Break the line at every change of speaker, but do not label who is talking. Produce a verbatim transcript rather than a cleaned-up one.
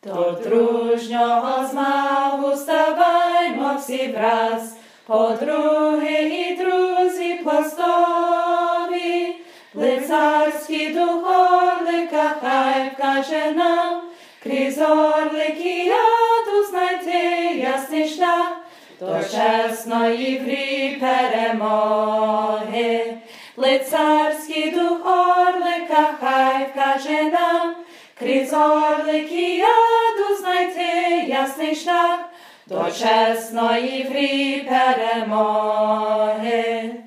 До дружнього змагу ставаймо всі враз, подруги і друзі пластові, лицарський дух орлика хай вкаже нам, крізь орлики яду знайти ясний шлях до чесної грі перемоги. Лицарський дух орлика хай вкаже нам, крізь орлики яду знайти ясний шлях до чесної грі перемоги.